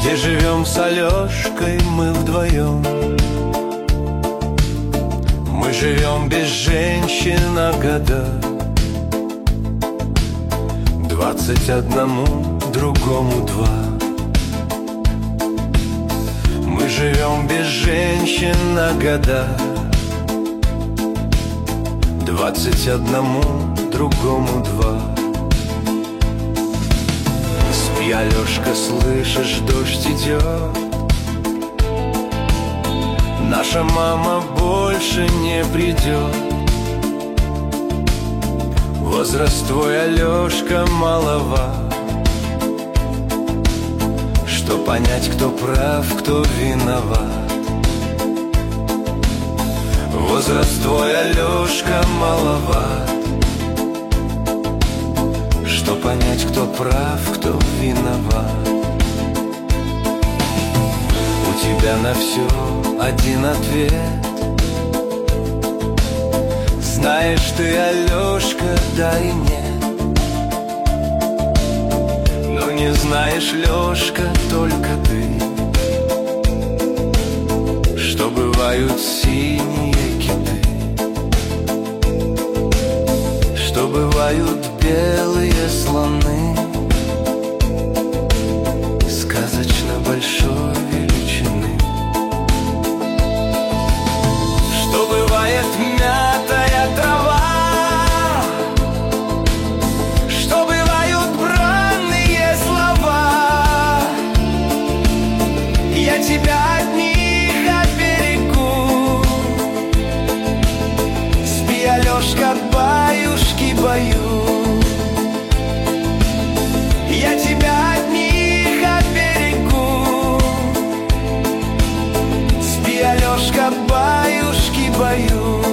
где живем с Алешкой мы вдвоем. Мы живем без женщин на года, 21, другому 2. Мы живем без женщин на года, 21, другому 2. Спи, Алешка, слышишь, дождь идет. Наша мама больше не придет. Возраст твой, Алешка, маловат, что понять, кто прав, кто виноват. Возраст твой, Алешка, маловат, что понять, кто прав, кто виноват. У тебя на все один ответ. Знаешь ты, Алешка, да и нет. Но не знаешь, Лешка, только ты, что бывают синие киты, что бывают белые слоны сказочно большой величины, что бывает мятая трава, что бывают бранные слова. Я тебя от них оберегу. Спи, Алешка, баюшки бою. Я тебя от них оберегу. Спи, Алешка, баюшки бою.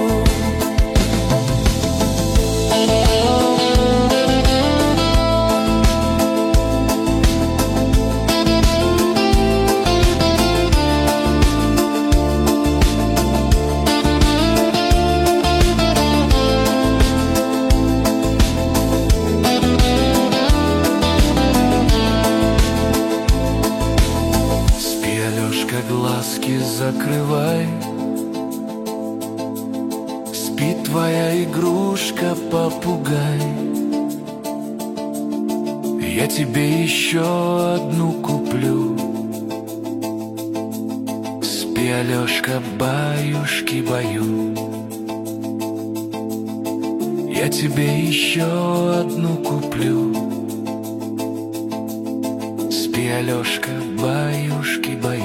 Глазки закрывай. Спит твоя игрушка, попугай. Я тебе еще одну куплю. Спи, Алешка, баюшки баю. Я тебе еще одну куплю. Спи, Алешка, баюшки баю.